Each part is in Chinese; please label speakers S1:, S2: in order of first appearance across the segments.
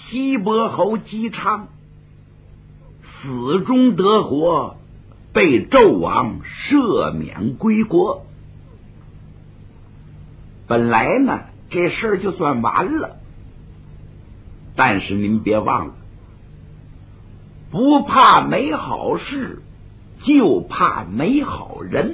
S1: 西伯侯姬昌死中得活，被纣王赦免归国。本来呢，这事儿就算完了，但是您别忘了，不怕没好事，就怕没好人。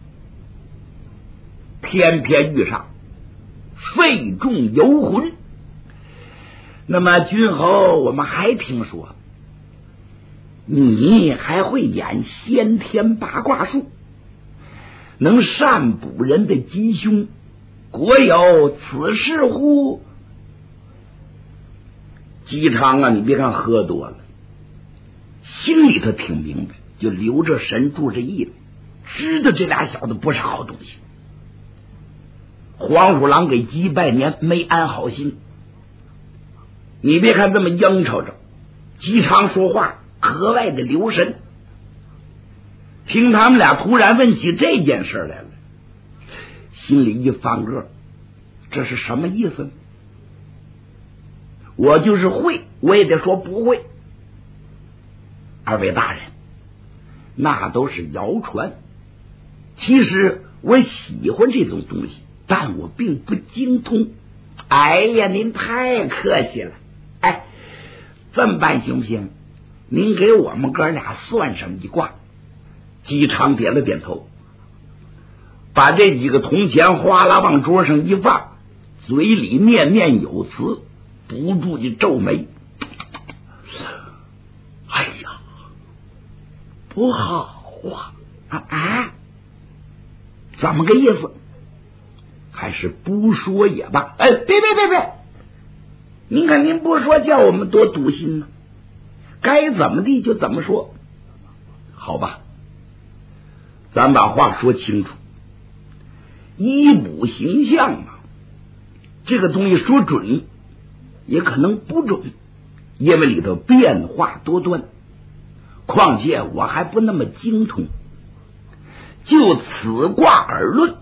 S1: 偏偏遇上费仲游魂。那么君侯，我们还听说你还会演先天八卦术，能善卜人的吉凶，果有此事乎？姬昌啊，你别看喝多了，心里头挺明白，就留着神注着意了，知道这俩小子不是好东西。黄鼠狼给鸡拜年，没安好心。你别看这么应酬着，姬昌说话格外的留神。听他们俩突然问起这件事来了，心里一翻个，这是什么意思呢？我就是会，我也得说不会。二位大人，那都是谣传，其实我喜欢这种东西，但我并不精通。哎呀，您太客气了。哎，这么办行不行？您给我们哥俩算上一卦。姬昌点了点头，把这几个铜钱哗啦往桌上一放，嘴里念念有词，不住地皱眉。哎呀，不好啊！怎么个意思？还是不说也罢。哎，别！您看您不说，叫我们多堵心呢。该怎么地就怎么说，好吧？咱把话说清楚。医卜形象啊，这个东西说准，也可能不准，因为里头变化多端。况且我还不那么精通，就此卦而论，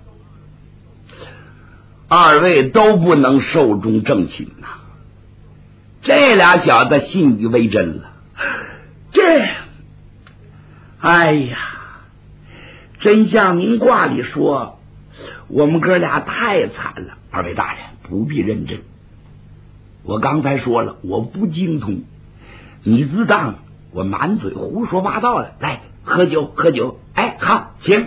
S1: 二位都不能寿终正寝呐。这俩小子信以为真了，哎呀，真像您卦里说，我们哥俩太惨了。二位大人不必认真，我刚才说了，我不精通，你自当我满嘴胡说八道了。来，喝酒。哎，好，请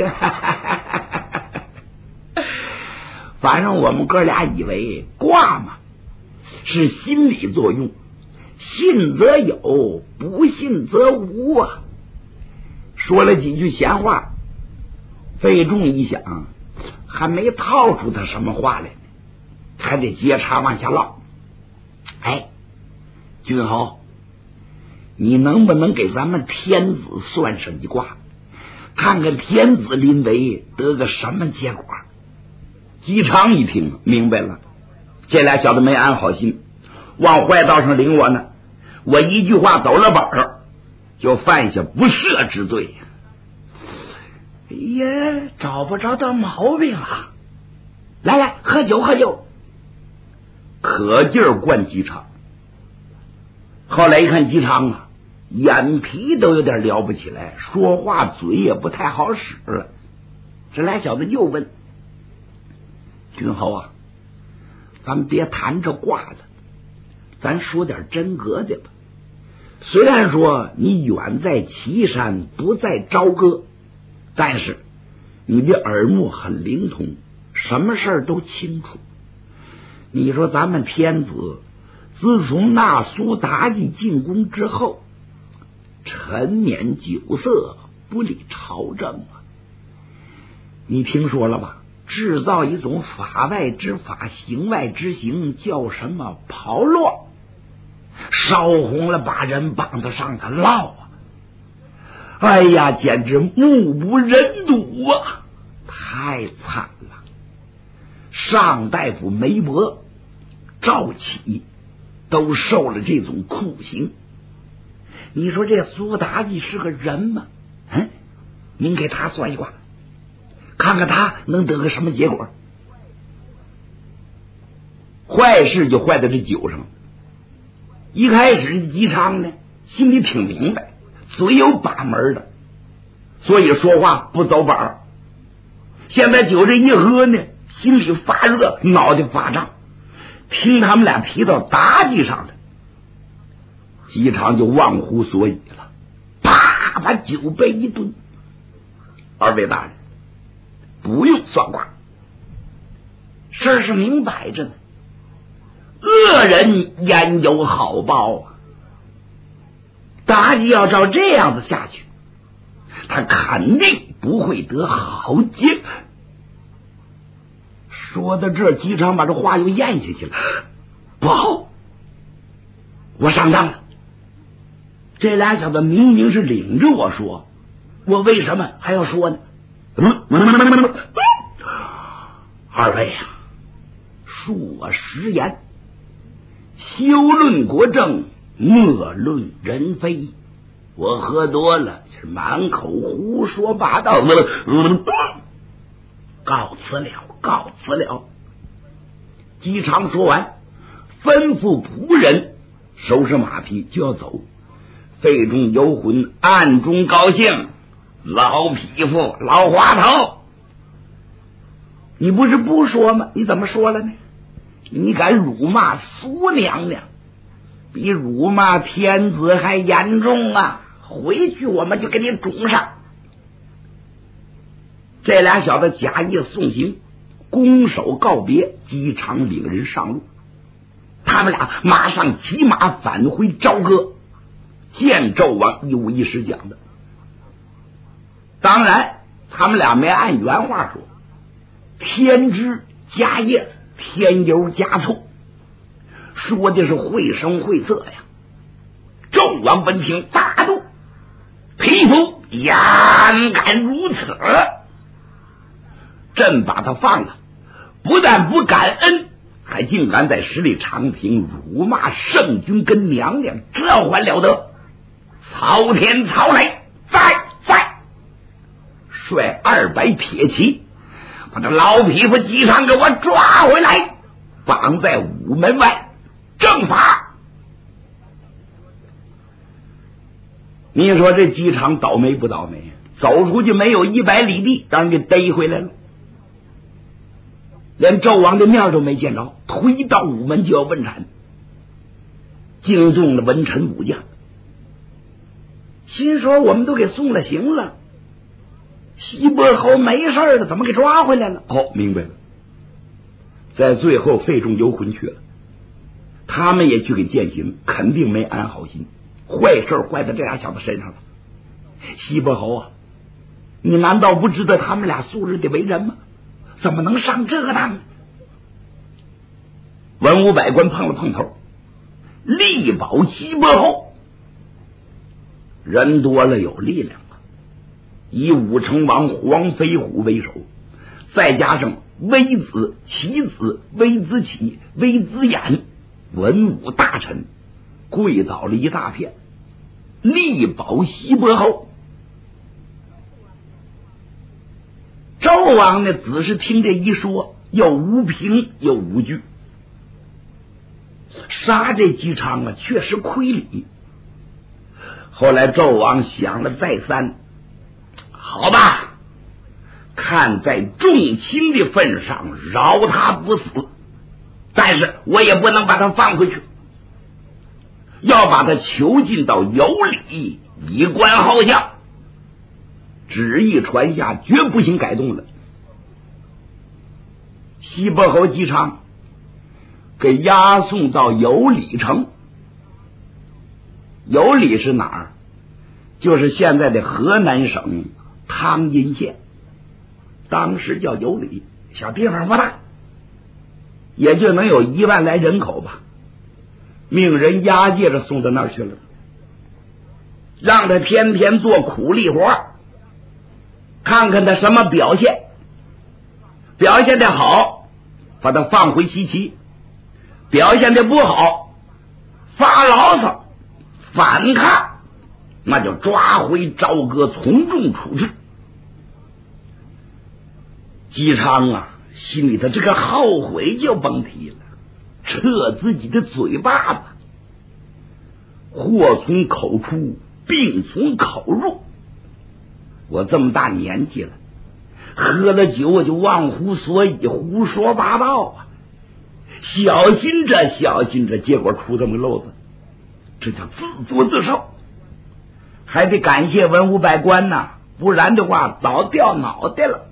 S1: 反正我们哥俩以为卦嘛是心理作用，信则有，不信则无啊。说了几句闲话，费仲一想，还没套出他什么话来呢，还得接茬往下唠。哎，君侯，你能不能给咱们天子算上一卦，看看天子临危得个什么结果？姬昌一听明白了，这俩小子没安好心，往坏道上领我呢。我一句话走了本儿，就犯下不赦之罪。也找不着的毛病啊！来，喝酒，可劲儿灌姬昌。后来一看姬昌啊，眼皮都有点撩不起来，说话嘴也不太好使了。这俩小子又问君侯啊，咱们别谈这卦了，咱说点真格的吧。虽然说你远在岐山，不在朝歌，但是你的耳目很灵通，什么事儿都清楚。你说咱们天子自从那苏妲己进宫之后，陈年酒色，不理朝政啊。你听说了吧？制造一种法外之法，行外之行，叫什么炮烙，烧红了把人绑得上头烙啊！哎呀，简直目不忍睹啊，太惨了。上大夫梅伯、赵启都受了这种酷刑。你说这苏妲己是个人吗？您给他算一卦，看看他能得个什么结果。坏事就坏在这酒上。 一开始姬昌呢心里挺明白，嘴有把门的，所以说话不走板儿。现在酒这一喝呢，心里发热，脑袋发胀，听他们俩提到妲己上来，姬昌就忘乎所以了，啪把酒杯一蹲。二位大人不用算卦，事儿是明摆着呢，恶人焉有好报啊！妲己要照这样子下去，他肯定不会得好结。说到这，姬昌把这话又咽下去了。不好，我上当了。这俩小子明明是领着我说，我为什么还要说呢？二位啊，恕我食言，休论国政，莫论人非。我喝多了，是满口胡说八道。告辞了，告辞了。姬昌说完，吩咐仆人收拾马匹就要走。肺中游魂暗中高兴，老匹夫，老滑头，你不是不说吗？你怎么说了呢？你敢辱骂苏娘娘，比辱骂天子还严重啊！回去我们就给你种上。这俩小子假意送行，拱手告别，姬昌领人上路。他们俩马上骑马返回朝歌，见纣王一五一十讲的。当然他们俩没按原话说，添枝加叶，添油加醋，说的是绘声绘色呀。纣王闻听大怒，匹夫焉敢如此！朕把他放了，不但不感恩，还竟敢在十里长亭辱骂圣君跟娘娘，这还了得！曹天曹雷，在率200铁骑，把这老匹夫姬昌给我抓回来，绑在午门外正法。你说这姬昌倒霉不倒霉？走出去没有100里地，让人给逮回来了，连纣王的面都没见着，推到午门就要问斩，惊动了文臣武将，心说我们都给送了行了，西伯侯没事了，怎么给抓回来了？哦，明白了，在最后费仲游魂去了，他们也去给践行，肯定没安好心，坏事坏在这俩小子身上了。西伯侯啊，你难道不知道他们俩素日的为人吗？怎么能上这个当呢？文武百官碰了碰头，力保西伯侯。人多了有力量了，以武成王黄飞虎为首，再加上微子、棋子、微子启、微子衍文武大臣，跪倒了一大片，力保西伯侯。纣王呢，只是听这一说，又无凭又无据，杀这姬昌啊，确实亏礼。后来纣王想了再三，好吧，看在众卿的份上，饶他不死，但是我也不能把他放回去，要把他囚禁到有里，以观后效。旨意传下，绝不行改动了。西伯侯姬昌给押送到有里城。有里是哪儿？就是现在的河南省汤阴县，当时叫有里，小地方不大，也就能有1万来人口吧。命人押解着送到那儿去了，让他天天做苦力活，看看他什么表现，表现的好，把他放回西岐；表现的不好，发牢骚反抗，那就抓回朝歌，从重处置。姬昌啊，心里头这个后悔就甭提了，撤自己的嘴巴吧。 祸从口出，病从口入。我这么大年纪了，喝了酒就忘乎所以，胡说八道啊！小心着小心着，结果出这么个漏子，这叫自作自受。还得感谢文武百官呐，不然的话早掉脑袋了。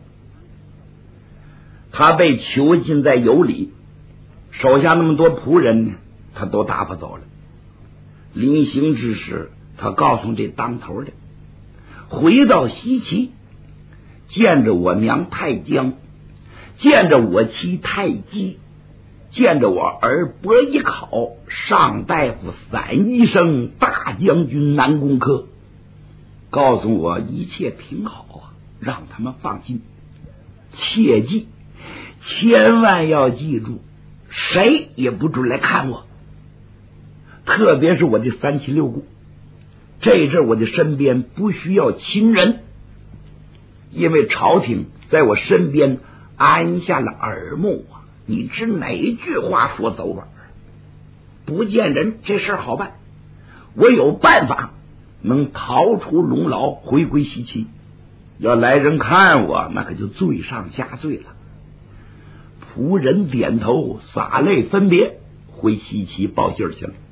S1: 他被囚禁在有里，手下那么多仆人呢，他都打发走了。临行之时，他告诉这当头的，回到西岐，见着我娘太姜，见着我妻太姬，见着我儿伯邑考、上大夫、散医生、大将军南宫科，告诉我一切挺好啊，让他们放心。切记，千万要记住，谁也不准来看我，特别是我的三妻六姑。这阵我的身边不需要亲人，因为朝廷在我身边安下了耳目啊！你知哪一句话说走吧？不见人，这事好办。我有办法能逃出龙牢，回归西岐。要来人看我，那可就罪上加罪了。仆人点头，洒泪分别，回西岐报信去了。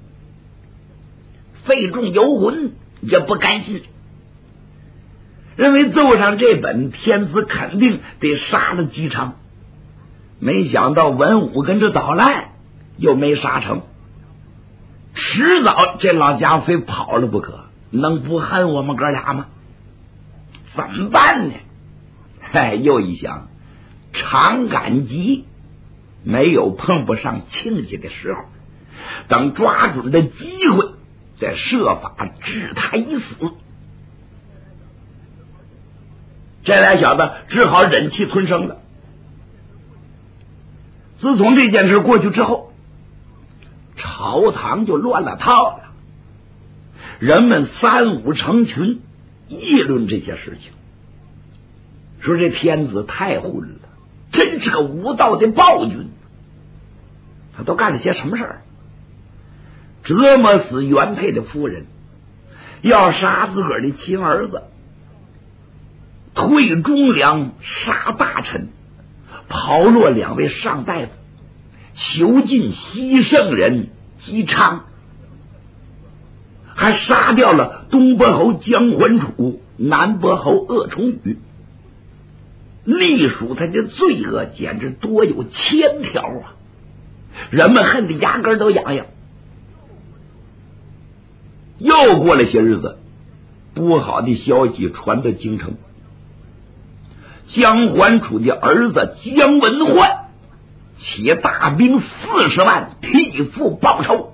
S1: 费仲游魂也不甘心，认为奏上这本天子肯定得杀了姬昌，没想到文武跟着捣乱，又没杀成，迟早这老家伙非跑了不可，能不恨我们哥俩吗？怎么办呢？又一想，常赶集没有碰不上亲戚的时候，等抓准的机会再设法置他一死。这俩小子只好忍气吞声了。自从这件事过去之后，朝堂就乱了套了，人们三五成群议论这些事情，说这天子太混了，真是个无道的暴君。他都干了些什么事儿？折磨死原配的夫人，要杀自个儿的亲儿子，退忠良，杀大臣，刨落2位上大夫，囚禁西圣人姬昌，还杀掉了东伯侯姜桓楚、南伯侯鄂崇宇。隶属他的罪恶简直多有1000条啊！人们恨得牙根都痒痒。又过了些日子，不好的消息传到京城，姜桓楚的儿子姜文焕起大兵40万替父报仇。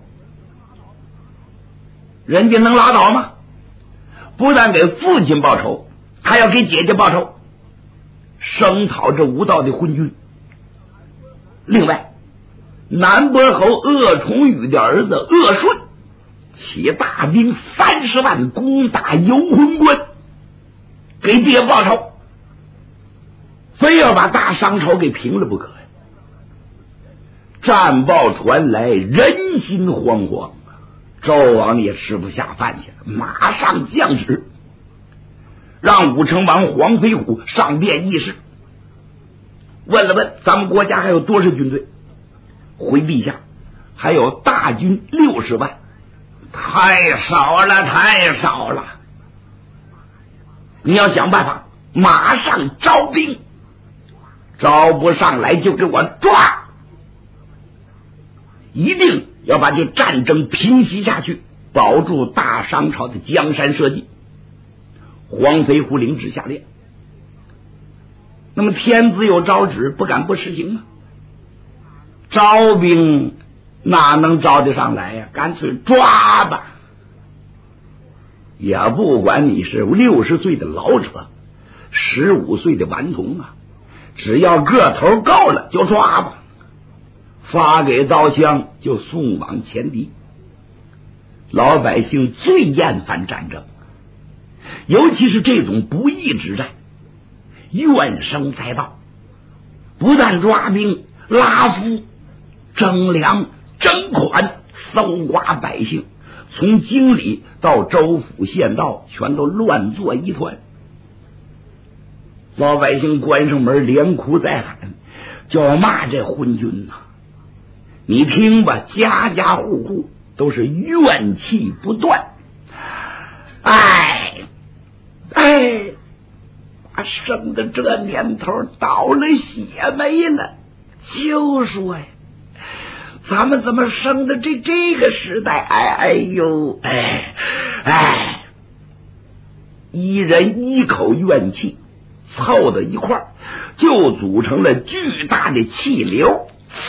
S1: 人家能拉倒吗？不但给父亲报仇，还要给姐姐报仇，声讨这无道的昏君。另外，南伯侯鄂崇宇的儿子鄂顺起大兵30万攻打游魂关，给爹报仇，非要把大商朝给平了不可呀！战报传来，人心惶惶，纣王也吃不下饭去了，马上降旨，让武成王黄飞虎上殿议事，问了问咱们国家还有多少军队，回陛下还有大军60万，太少了，太少了！你要想办法，马上招兵，招不上来就给我抓，一定要把这战争平息下去，保住大商朝的江山社稷。黄飞虎领旨下列。那么天子有诏旨，不敢不实行啊。招兵哪能招得上来呀？干脆抓吧！也不管你是60岁的老者，15岁的顽童啊，只要个头够了就抓吧，发给刀枪就送往前敌。老百姓最厌烦战争，尤其是这种不义之战，怨声载道，不但抓兵拉夫征粮征款，搜刮百姓， 从经理到州府县道全都乱作一团。老百姓关上门连哭带喊，就要骂这昏君呐！你听吧，家家户户都是怨气不断。生的这年头倒了血霉了，就说呀，咱们怎么生的这个时代？一人一口怨气凑到一块儿，就组成了巨大的气流，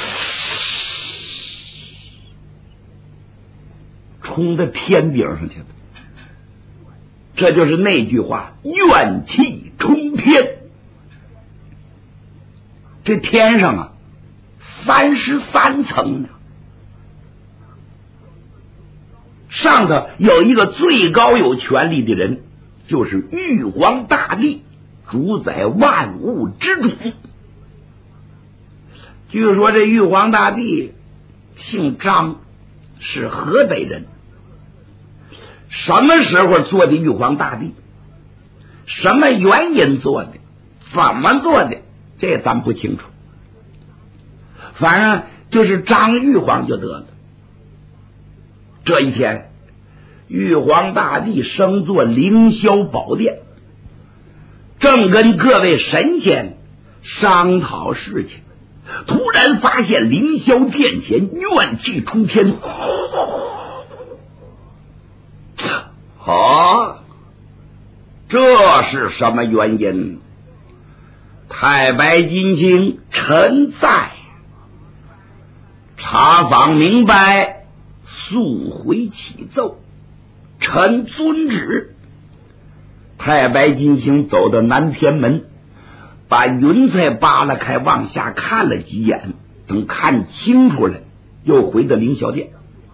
S1: 冲到天顶上去了。这就是那句话，怨气冲天。这天上啊，33层呢，上头有一个最高有权力的人，就是玉皇大帝，主宰万物之主。据说这玉皇大帝姓张，是河北人。什么时候做的玉皇大帝？什么原因做的？怎么做的？这咱不清楚。反正就是张玉皇就得了。这一天，玉皇大帝升坐凌霄宝殿，正跟各位神仙商讨事情，突然发现凌霄殿前怨气冲天。这是什么原因？太白金星臣在，查访明白，速回启奏，臣遵旨。太白金星走到南天门，把云彩扒拉开，往下看了几眼，等看清楚了，又回到凌霄殿，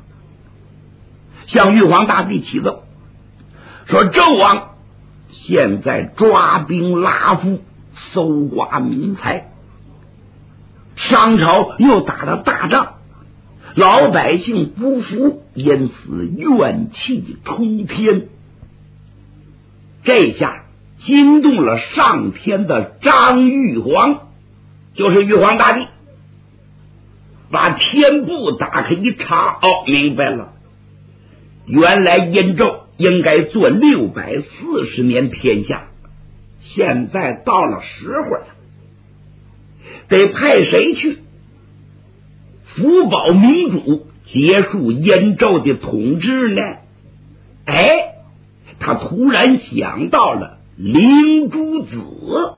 S1: 向玉皇大帝启奏，说纣王现在抓兵拉夫，搜刮民财，商朝又打了大仗，老百姓不服，因此怨气冲天。这下惊动了上天的张玉皇，就是玉皇大帝，把天部打开一查，明白了，原来殷纣应该做640年天下，现在到了时候了，得派谁去辅保民主，结束殷纣的统治呢？他突然想到了灵珠子。